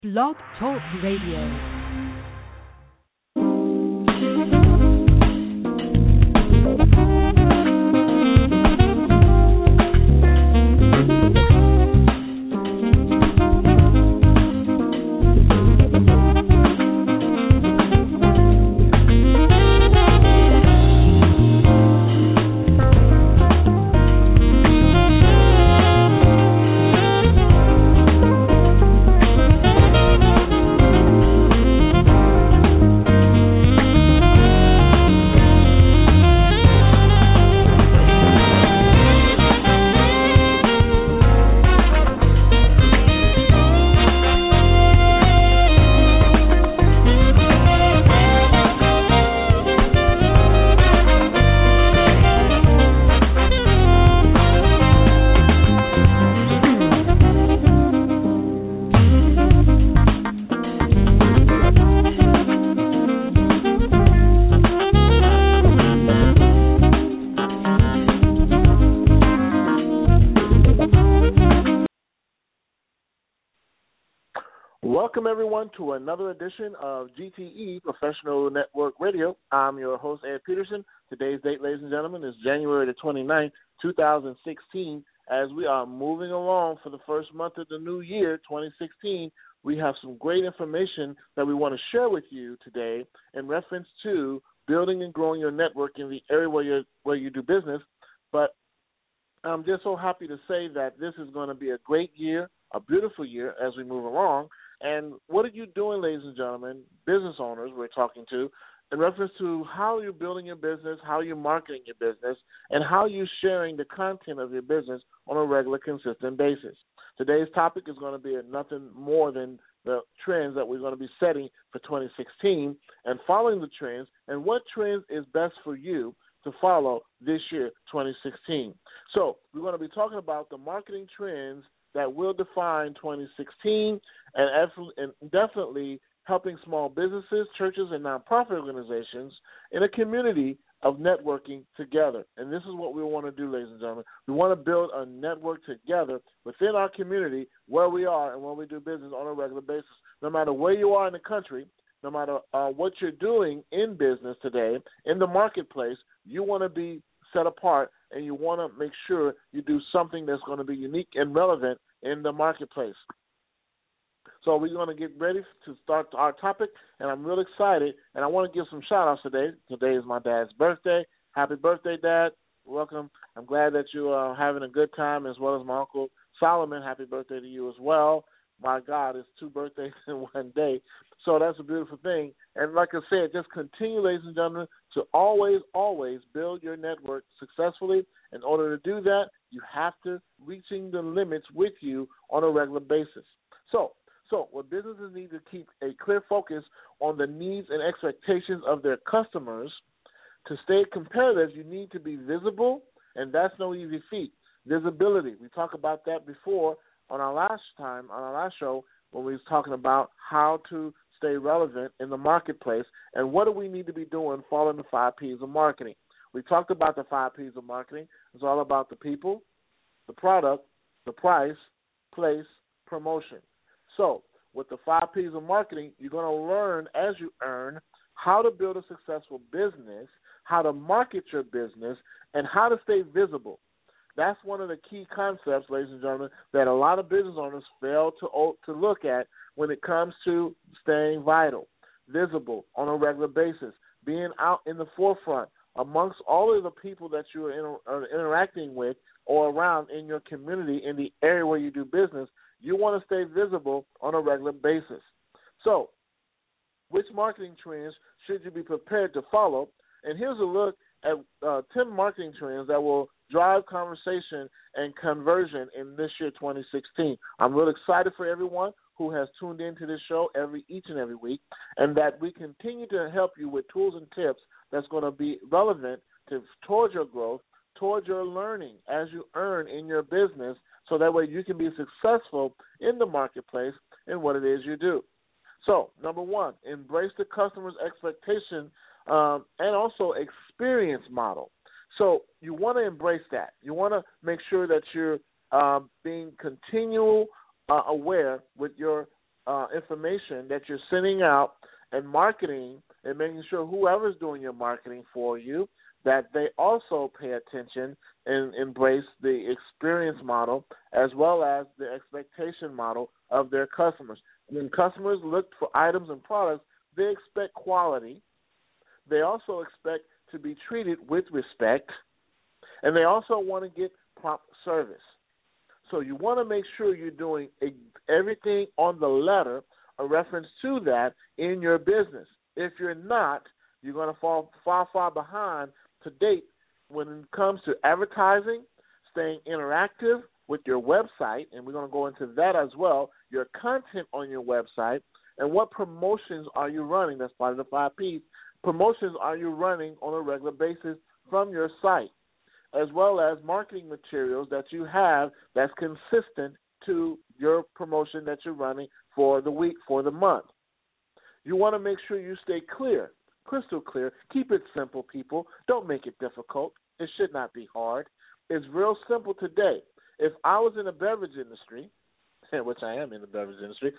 Blog Talk Radio. Welcome, everyone, to another edition of GTE Professional Network Radio. I'm your host, Ed Peterson. Today's date, ladies and gentlemen, is January the 29th, 2016. As we are moving along for the first month of the new year, 2016, we have some great information that we want to share with you today in reference to building and growing your network in the area where you do business. But I'm just so happy to say that this is going to be a great year, a beautiful year as we move along. And what are you doing, ladies and gentlemen, business owners we're talking to, in reference to how you're building your business, how you're marketing your business, and how you're sharing the content of your business on a regular, consistent basis. Today's topic is going to be nothing more than the trends that we're going to be setting for 2016 and following the trends, and what trends is best for you to follow this year, 2016. So we're going to be talking about the marketing trends that will define 2016 and definitely helping small businesses, churches, and nonprofit organizations in a community of networking together. And this is what we want to do, ladies and gentlemen. We want to build a network together within our community where we are and where we do business on a regular basis. No matter where you are in the country, no matter what you're doing in business today, in the marketplace, you want to be set apart, and you want to make sure you do something that's going to be unique and relevant in the marketplace. So we're going to get ready to start our topic, and I'm really excited, and I want to give some shout-outs today. Today is my dad's birthday. Happy birthday, Dad. Welcome. I'm glad that you are having a good time, as well as my Uncle Solomon. Happy birthday to you as well. My God, it's 2 birthdays in one day. So that's a beautiful thing. And like I said, just continue, ladies and gentlemen, to always, always build your network successfully. In order to do that, you have to reaching the limits with you on a regular basis. So what businesses need to keep a clear focus on the needs and expectations of their customers. To stay competitive, you need to be visible, and that's no easy feat. Visibility. We talked about that before on our last show, when we was talking about how to stay relevant in the marketplace and what do we need to be doing following the 5 P's of marketing. We talked about the 5 P's of marketing. It's all about the people, the product, the price, place, promotion. So with the 5 P's of marketing, you're going to learn as you earn how to build a successful business, how to market your business, and how to stay visible. That's one of the key concepts, ladies and gentlemen, that a lot of business owners fail to look at when it comes to staying vital, visible on a regular basis, being out in the forefront amongst all of the people that you are interacting with or around in your community, in the area where you do business. You want to stay visible on a regular basis. So which marketing trends should you be prepared to follow? And here's a look at 10 marketing trends that will drive conversation and conversion in this year, 2016. I'm really excited for everyone who has tuned into this show each and every week, and that we continue to help you with tools and tips that's going to be relevant towards your growth, towards your learning as you earn in your business, so that way you can be successful in the marketplace in what it is you do. So, number 1, embrace the customer's expectation and also experience model. So you want to embrace that. You want to make sure that you're being continual aware with your information that you're sending out and marketing and making sure whoever's doing your marketing for you, that they also pay attention and embrace the experience model as well as the expectation model of their customers. When customers look for items and products, they expect quality. They also expect to be treated with respect, and they also want to get prompt service. So you want to make sure you're doing everything on the letter, a reference to that in your business. If you're not, you're going to fall far behind to date when it comes to advertising, staying interactive with your website, and we're going to go into that as well, your content on your website, and what promotions are you running. That's part of the 5 Ps. Promotions are you running on a regular basis from your site, as well as marketing materials that you have that's consistent to your promotion that you're running for the week, for the month. You want to make sure you stay clear, crystal clear. Keep it simple, people. Don't make it difficult. It should not be hard. It's real simple today. If I was in the beverage industry, which I am in the beverage industry,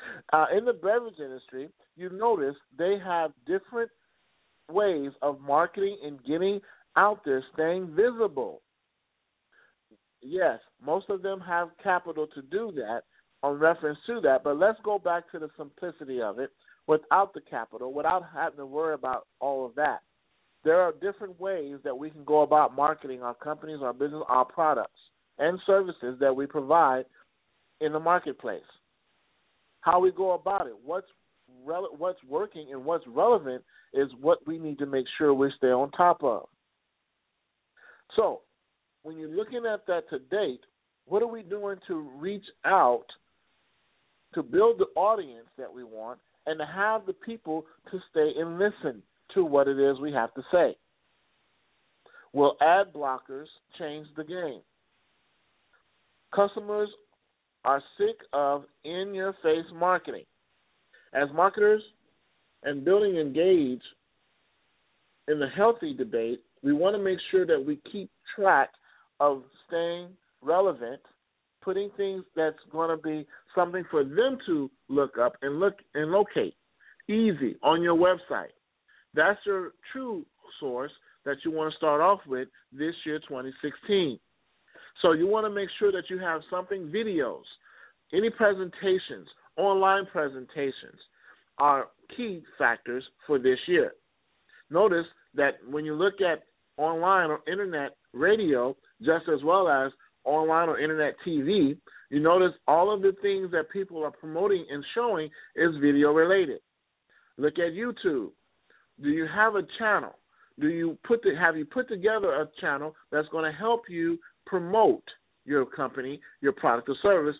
you notice they have different ways of marketing and getting out there, staying visible. Yes, most of them have capital to do that on reference to that, but let's go back to the simplicity of it without the capital, without having to worry about all of that. There are different ways that we can go about marketing our companies, our business, our products, and services that we provide in the marketplace. How we go about it, what's working and what's relevant is what we need to make sure we stay on top of. So, when you're looking at that to date, what are we doing to reach out to build the audience that we want and to have the people to stay and listen to what it is we have to say? Will ad blockers change the game? Customers are sick of in-your-face marketing. As marketers and building engage in the healthy debate, we want to make sure that we keep track of staying relevant, putting things that's going to be something for them to look up and locate easy on your website. That's your true source that you want to start off with this year, 2016. So you want to make sure that you have something, videos, any presentations, online presentations are key factors for this year. Notice that when you look at online or internet radio, just as well as online or internet TV, you notice all of the things that people are promoting and showing is video related. Look at YouTube. Do you have a channel? Have you put together a channel that's going to help you promote your company, your product or service,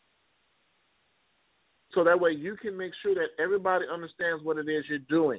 so that way you can make sure that everybody understands what it is you're doing?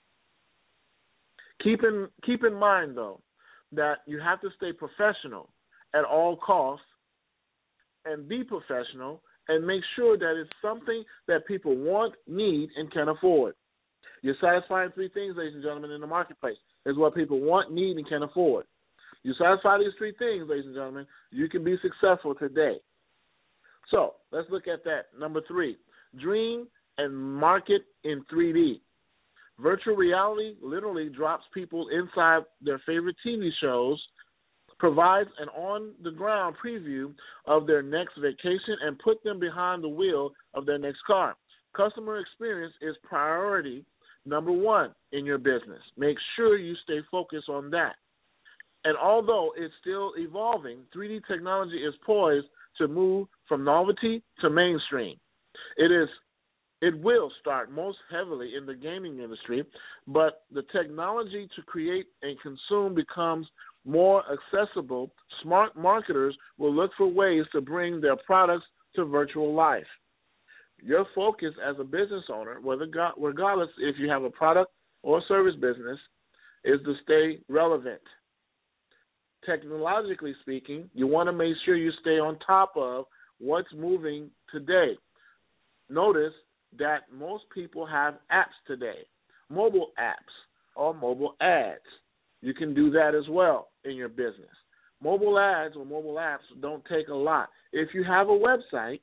Keep in mind, though, that you have to stay professional at all costs and be professional and make sure that it's something that people want, need, and can afford. You're satisfying 3 things, ladies and gentlemen, in the marketplace, is what people want, need, and can afford. You satisfy these 3 things, ladies and gentlemen, you can be successful today. So let's look at that. Number 3, dream and market in 3D. Virtual reality literally drops people inside their favorite TV shows, provides an on-the-ground preview of their next vacation, and put them behind the wheel of their next car. Customer experience is priority number 1 in your business. Make sure you stay focused on that. And although it's still evolving, 3D technology is poised to move from novelty to mainstream. It will start most heavily in the gaming industry, but the technology to create and consume becomes more accessible. Smart marketers will look for ways to bring their products to virtual life. Your focus as a business owner, regardless if you have a product or service business, is to stay relevant. Technologically speaking, you want to make sure you stay on top of what's moving today. Notice that most people have apps today, mobile apps or mobile ads. You can do that as well in your business. Mobile ads or mobile apps don't take a lot. If you have a website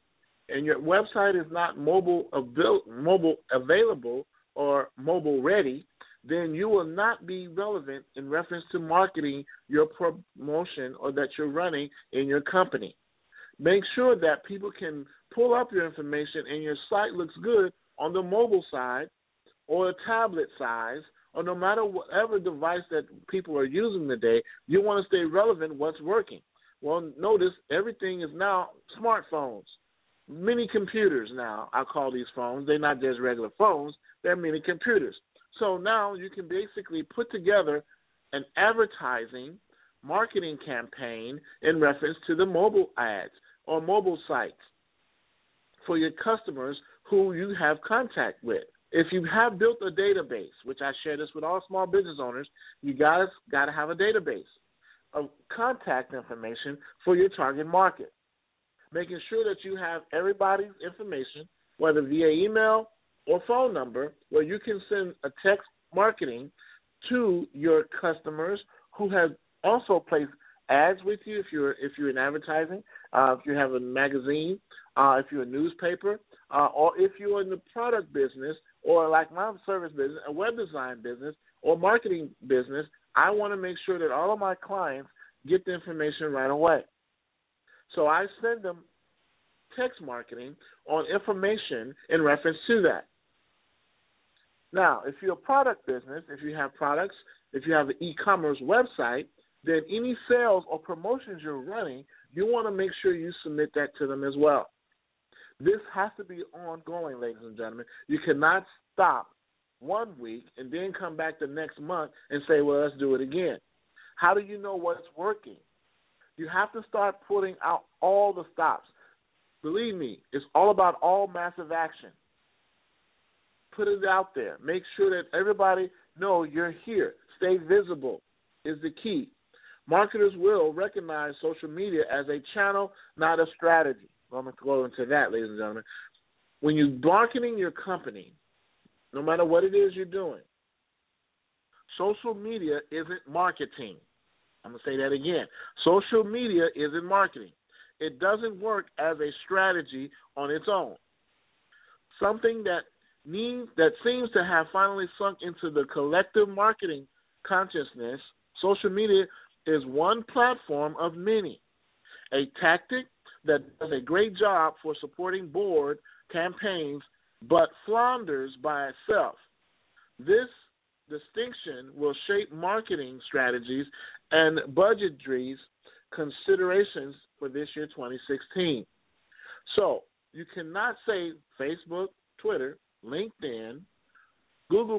and your website is not mobile available or mobile ready, then you will not be relevant in reference to marketing your promotion or that you're running in your company. Make sure that people can pull up your information and your site looks good on the mobile side or a tablet size, or no matter whatever device that people are using today. You want to stay relevant. What's working? Well, notice everything is now smartphones, mini computers now. I call these phones. They're not just regular phones. They're mini computers. So now you can basically put together an advertising marketing campaign in reference to the mobile ads or mobile sites for your customers who you have contact with. If you have built a database, which I share this with all small business owners, you got to have a database of contact information for your target market, making sure that you have everybody's information, whether via email or phone number, where you can send a text marketing to your customers who have also placed ads with you if you're in advertising, if you have a magazine, if you're a newspaper, or if you're in the product business, or like my service business, a web design business, or marketing business. I want to make sure that all of my clients get the information right away. So I send them text marketing on information in reference to that. Now, if you're a product business, if you have products, if you have an e-commerce website, then any sales or promotions you're running, you want to make sure you submit that to them as well. This has to be ongoing, ladies and gentlemen. You cannot stop 1 week and then come back the next month and say, well, let's do it again. How do you know what's working? You have to start putting out all the stops. Believe me, it's all about all massive action. Put it out there. Make sure that everybody know you're here. Stay visible is the key. Marketers will recognize social media as a channel, not a strategy. I'm going to go into that, ladies and gentlemen. When you're marketing your company, no matter what it is you're doing, social media isn't marketing. I'm going to say that again. Social media isn't marketing. It doesn't work as a strategy on its own. Something that seems to have finally sunk into the collective marketing consciousness, social media is one platform of many, a tactic that does a great job for supporting board campaigns, but flounders by itself. This distinction will shape marketing strategies and budgetary considerations for this year, 2016. So you cannot say Facebook, Twitter, LinkedIn, Google+,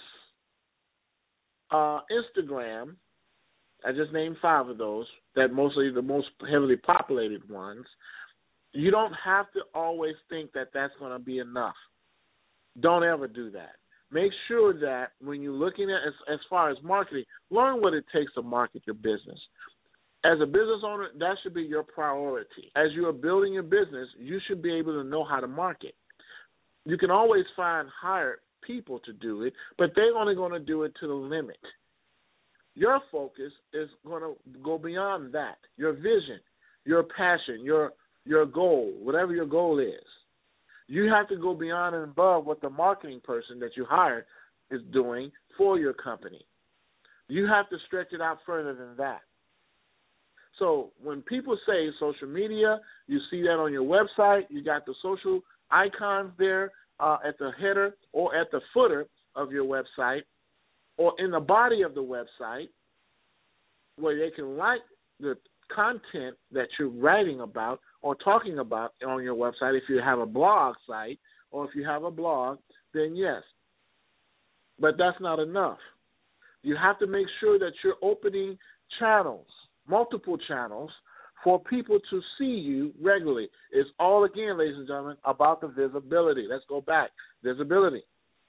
Instagram. I just named 5 of those, that mostly the most heavily populated ones. You don't have to always think that that's going to be enough. Don't ever do that. Make sure that when you're looking at, as far as marketing, learn what it takes to market your business. As a business owner, that should be your priority. As you are building your business, you should be able to know how to market. You can always find hired people to do it, but they're only going to do it to the limit. Your focus is going to go beyond that. Your vision, your passion, your goal, whatever your goal is. You have to go beyond and above what the marketing person that you hired is doing for your company. You have to stretch it out further than that. So when people say social media, you see that on your website. You got the social icons there at the header or at the footer of your website, or in the body of the website, where they can like the content that you're writing about or talking about on your website. If you have a blog site or if you have a blog, then yes. But that's not enough. You have to make sure that you're opening channels, multiple channels, for people to see you regularly. It's all, again, ladies and gentlemen, about the visibility. Let's go back. Visibility.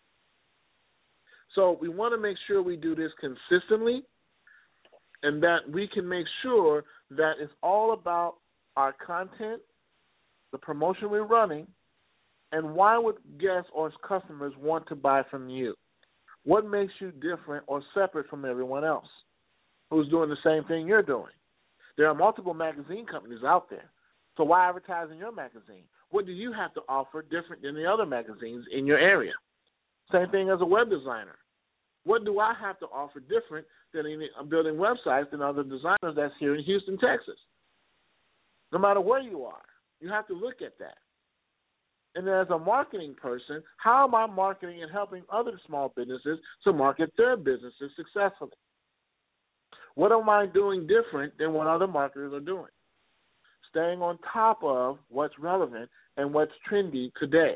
So we want to make sure we do this consistently, and that we can make sure that it's all about our content, the promotion we're running, and why would guests or customers want to buy from you? What makes you different or separate from everyone else who's doing the same thing you're doing? There are multiple magazine companies out there. So why advertise in your magazine? What do you have to offer different than the other magazines in your area? Same thing as a web designer. What do I have to offer different than building websites than other designers that's here in Houston, Texas? No matter where you are, you have to look at that. And as a marketing person, how am I marketing and helping other small businesses to market their businesses successfully? What am I doing different than what other marketers are doing? Staying on top of what's relevant and what's trendy today.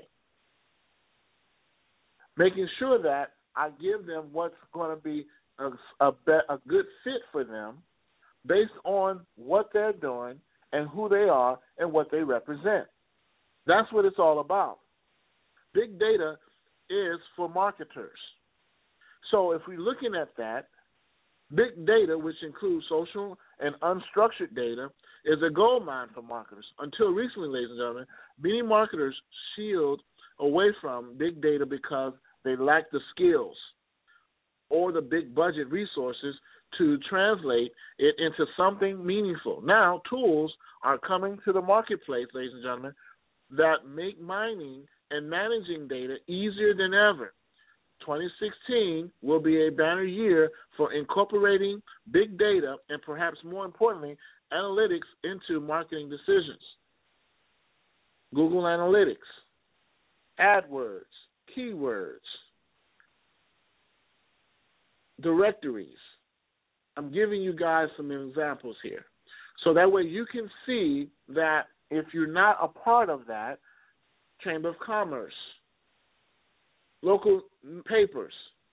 Making sure that I give them what's going to be a good fit for them based on what they're doing and who they are and what they represent. That's what it's all about. Big data is for marketers. So if we're looking at that, big data, which includes social and unstructured data, is a gold mine for marketers. Until recently, ladies and gentlemen, many marketers shield away from big data because they lack the skills or the big budget resources to translate it into something meaningful. Now, tools are coming to the marketplace, ladies and gentlemen, that make mining and managing data easier than ever. 2016 will be a banner year for incorporating big data and perhaps more importantly, analytics into marketing decisions. Google Analytics, AdWords, keywords, directories. I'm giving you guys some examples here. So that way you can see that if you're not a part of that, Chamber of Commerce, local papers,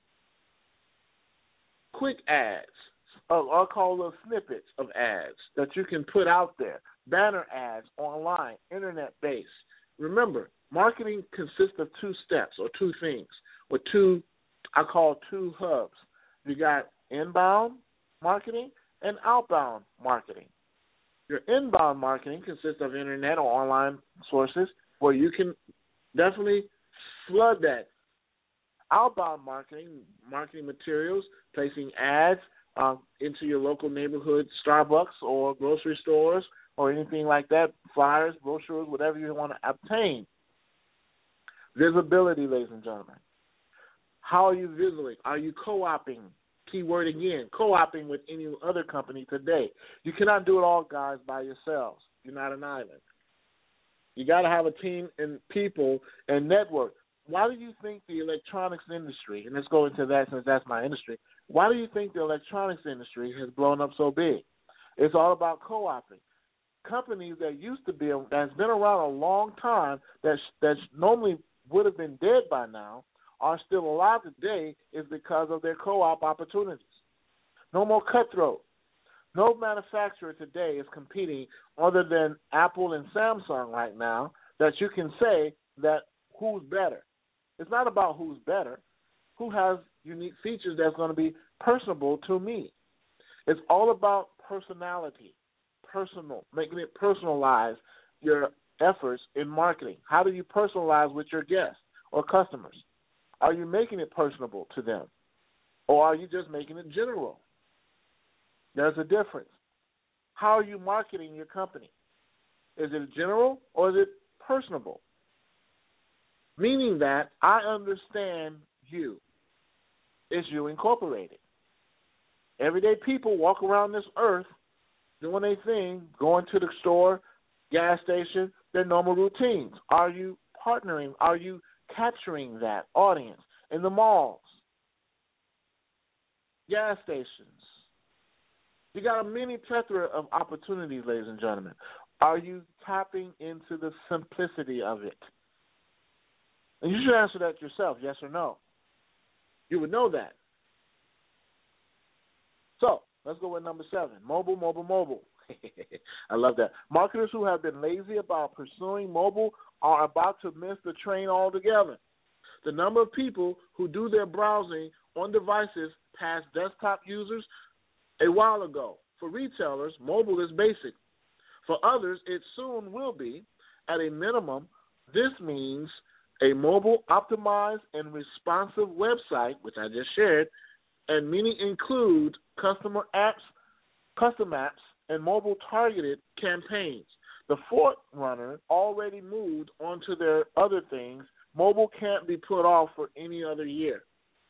quick ads, I'll call those snippets of ads that you can put out there, banner ads online, internet-based. Remember, marketing consists of two steps or two things, or I call two hubs. You got inbound marketing and outbound marketing. Your inbound marketing consists of internet or online sources where you can definitely flood that. Outbound marketing materials, placing ads into your local neighborhood Starbucks or grocery stores or anything like that, flyers, brochures, whatever you want to obtain. Visibility, ladies and gentlemen. How are you visible? Are you co-opting? Keyword again, co-oping with any other company today. You cannot do it all, guys, by yourselves. You're not an island. You got to have a team and people and network. Why do you think the electronics industry, and let's go into that since that's my industry, why do you think the electronics industry has blown up so big? It's all about co-oping. Companies that used to be, that's been around a long time, that normally would have been dead by now, are still alive today is because of their co-op opportunities. No more cutthroat. No manufacturer today is competing other than Apple and Samsung right now that you can say that who's better. It's not about who's better, who has unique features that's going to be personable to me. It's all about personality, making it personalize your efforts in marketing. How do you personalize with your guests or customers? Are you making it personable to them, or are you just making it general? There's a difference. How are you marketing your company? Is it general or is it personable? Meaning that I understand you. It's you incorporated. Everyday people walk around this earth doing their thing, going to the store, gas station, their normal routines. Are you partnering? Are you capturing that audience in the malls, gas stations? You got a mini plethora of opportunities, ladies and gentlemen. Are you tapping into the simplicity of it? And you should answer that yourself, yes or no. You would know that. So let's go with number 7, mobile. I love that. Marketers who have been lazy about pursuing mobile are about to miss the train altogether. The number of people who do their browsing on devices passed desktop users a while ago. For retailers, mobile is basic. For others, it soon will be. At a minimum, this means a mobile optimized and responsive website, which I just shared, and many include custom apps, and mobile targeted campaigns. The forerunner already moved onto their other things. Mobile can't be put off for any other year.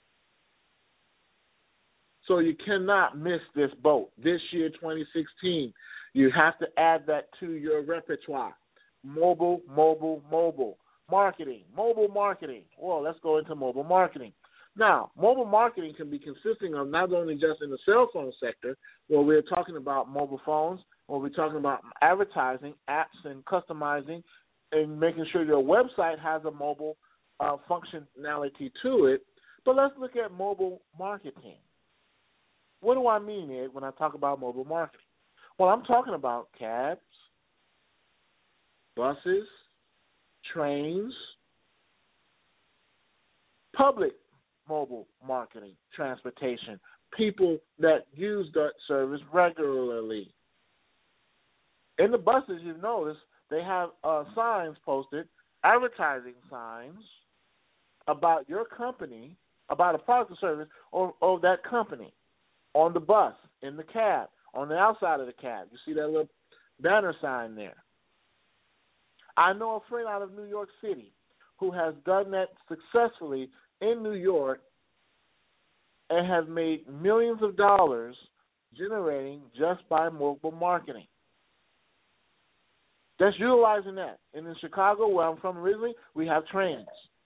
So you cannot miss this boat. This year, 2016, you have to add that to your repertoire. Mobile, mobile, mobile. Marketing, mobile marketing. Well, let's go into mobile marketing. Now, mobile marketing can be consisting of not only just in the cell phone sector, where we're talking about mobile phones, where we're talking about advertising, apps, and customizing, and making sure your website has a mobile functionality to it. But let's look at mobile marketing. What do I mean, Ed, when I talk about mobile marketing? Well, I'm talking about cabs, buses, trains, public mobile marketing, transportation, people that use that service regularly. In the buses, you've noticed they have signs posted, advertising signs about your company, about a product or service or that company on the bus, in the cab, on the outside of the cab. You see that little banner sign there. I know a friend out of New York City who has done that successfully in New York and has made millions of dollars generating just by mobile marketing. Just utilizing that. And in Chicago, where I'm from originally, we have trains,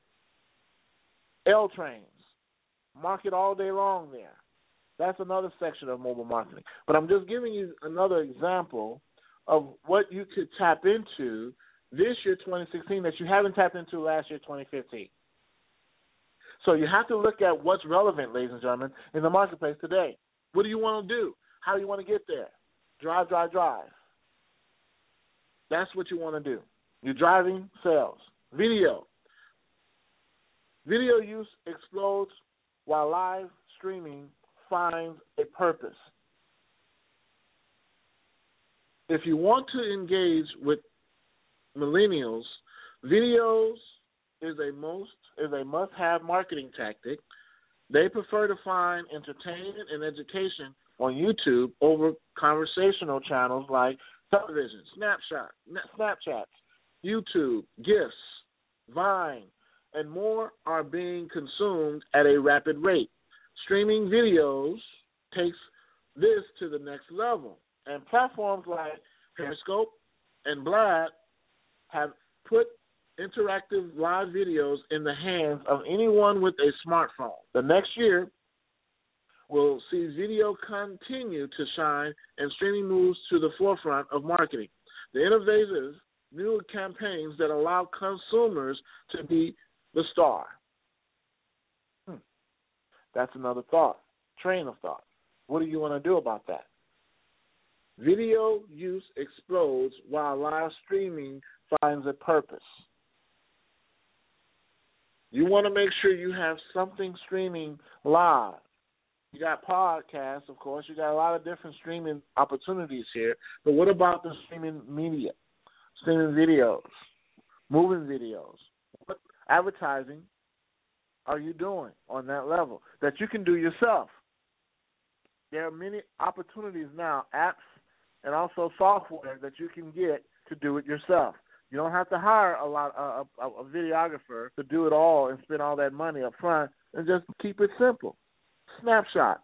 L trains, market all day long there. That's another section of mobile marketing. But I'm just giving you another example of what you could tap into this year, 2016, that you haven't tapped into last year, 2015. So you have to look at what's relevant, ladies and gentlemen, in the marketplace today. What do you want to do? How do you want to get there? Drive, drive, drive. That's what you want to do. You're driving sales. Video. Video use explodes while live streaming finds a purpose. If you want to engage with millennials, videos is a must-have marketing tactic. They prefer to find entertainment and education on YouTube over conversational channels like television, Snapchat, YouTube, GIFs, Vine, and more are being consumed at a rapid rate. Streaming videos takes this to the next level, and platforms like Periscope and Blab have put interactive live videos in the hands of anyone with a smartphone. The next year will see video continue to shine and streaming moves to the forefront of marketing. The innovative new campaigns that allow consumers to be the star. That's another thought, train of thought. What do you want to do about that? Video use explodes while live streaming finds a purpose. You want to make sure you have something streaming live. You got podcasts, of course. You got a lot of different streaming opportunities here. But what about the streaming media, streaming videos, moving videos? What advertising are you doing on that level that you can do yourself? There are many opportunities now, apps and also software that you can get to do it yourself. You don't have to hire a videographer to do it all and spend all that money up front, and just keep it simple. Snapshot.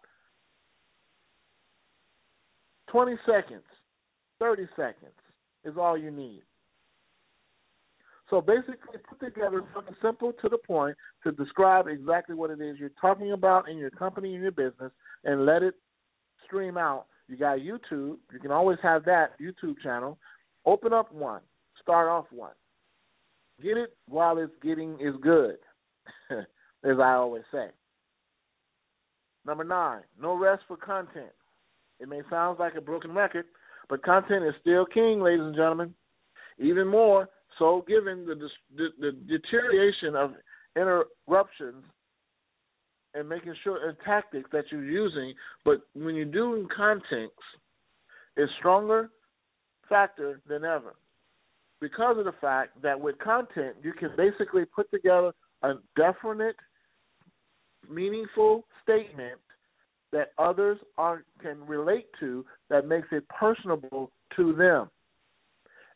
20 seconds, 30 seconds is all you need. So basically put together something simple to the point to describe exactly what it is you're talking about in your company and your business, and let it stream out. You got YouTube. You can always have that YouTube channel. Open up one. Start off one. Get it while it's getting is good, as I always say. Number 9, no rest for content. It may sound like a broken record, but content is still king, ladies and gentlemen. Even more so given the deterioration of interruptions and making sure and tactics that you're using. But when you're doing content, it's stronger factor than ever, because of the fact that with content, you can basically put together a definite, meaningful statement that others can relate to, that makes it personable to them.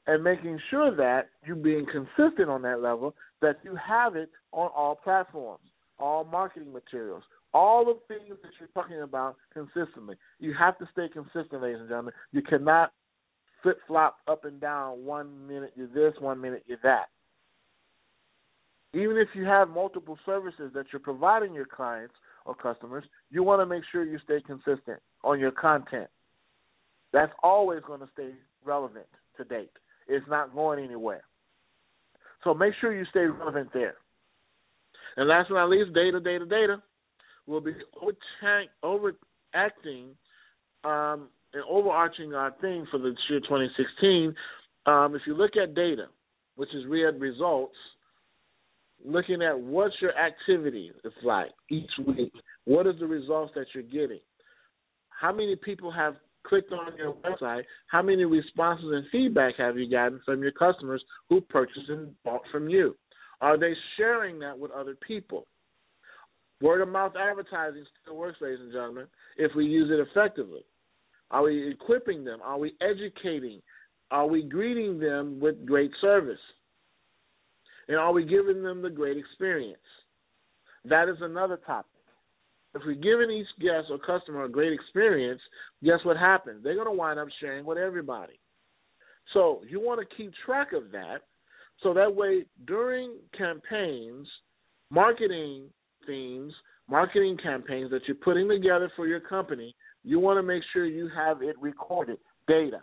and making sure that you're being consistent on that level, that you have it on all platforms, all marketing materials, all the things that you're talking about consistently. You have to stay consistent, ladies and gentlemen. You cannot flip-flop up and down. 1 minute you're this, 1 minute you're that. Even if you have multiple services that you're providing your clients or customers, you want to make sure you stay consistent on your content. That's always going to stay relevant to date. It's not going anywhere. So make sure you stay relevant there. And last but not least, data will be overacting and overarching our thing for the year 2016. If you look at data, which is results, looking at what your activity is like each week, what is the results that you're getting, how many people have clicked on your website, how many responses and feedback have you gotten from your customers who purchased and bought from you? Are they sharing that with other people? Word-of-mouth advertising still works, ladies and gentlemen, if we use it effectively. Are we equipping them? Are we educating? Are we greeting them with great service? And are we giving them the great experience? That is another topic. If we're giving each guest or customer a great experience, guess what happens? They're going to wind up sharing with everybody. So you want to keep track of that, so that way during campaigns, marketing themes, marketing campaigns that you're putting together for your company, you want to make sure you have it recorded, data.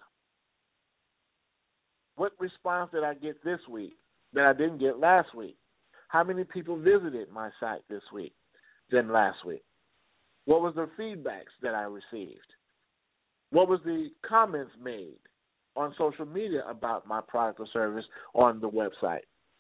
What response did I get this week that I didn't get last week? How many people visited my site this week than last week? What was the feedbacks that I received? What was the comments made on social media about my product or service on the website?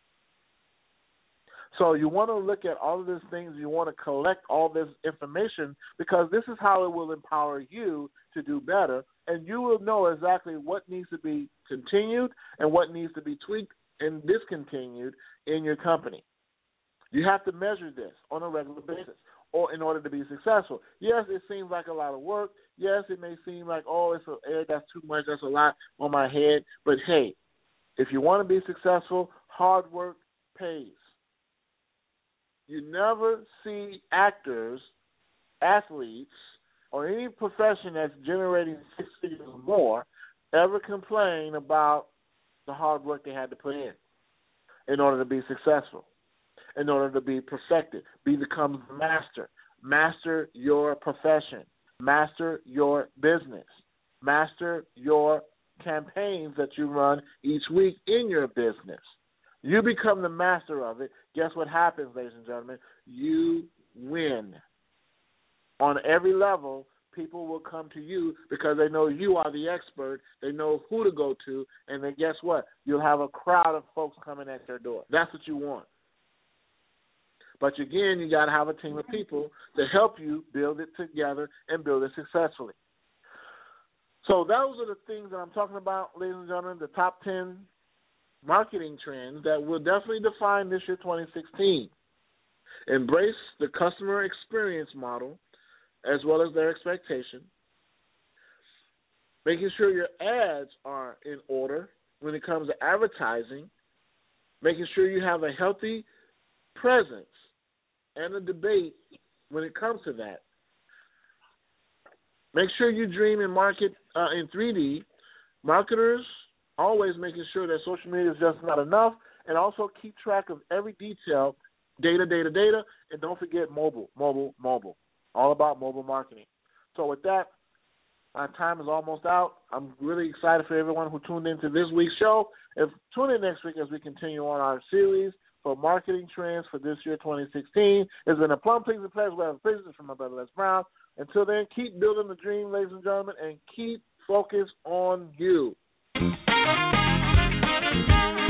So you want to look at all of these things. You want to collect all this information, because this is how it will empower you to do better, and you will know exactly what needs to be continued and what needs to be tweaked and discontinued in your company. You have to measure this on a regular basis, or in order to be successful. Yes, it seems like a lot of work. Yes, it may seem like, that's too much, that's a lot on my head. But, hey, if you want to be successful, hard work pays. You never see actors, athletes, or any profession that's generating 6 figures or more ever complain about the hard work they had to put in order to be successful, in order to be perfected, become the master. Master your profession. Master your business. Master your campaigns that you run each week in your business. You become the master of it. Guess what happens, ladies and gentlemen? You win. On every level, people will come to you because they know you are the expert. They know who to go to. And then guess what? You'll have a crowd of folks coming at your door. That's what you want. But again, you got to have a team of people to help you build it together and build it successfully. So those are the things that I'm talking about, ladies and gentlemen, the top 10 marketing trends that will definitely define this year 2016. Embrace the customer experience model as well as their expectation. Making sure your ads are in order when it comes to advertising. Making sure you have a healthy presence and a debate when it comes to that. Make sure you dream and market in 3D. Marketers always making sure that social media is just not enough, and also keep track of every detail, data, and don't forget mobile. All about mobile marketing. So with that, our time is almost out. I'm really excited for everyone who tuned into this week's show. Tune in next week as we continue on our series for marketing trends for this year, 2016. It's been a pleasing pleasure. We have business from my brother Les Brown. Until then, keep building the dream, ladies and gentlemen, and keep focused on you.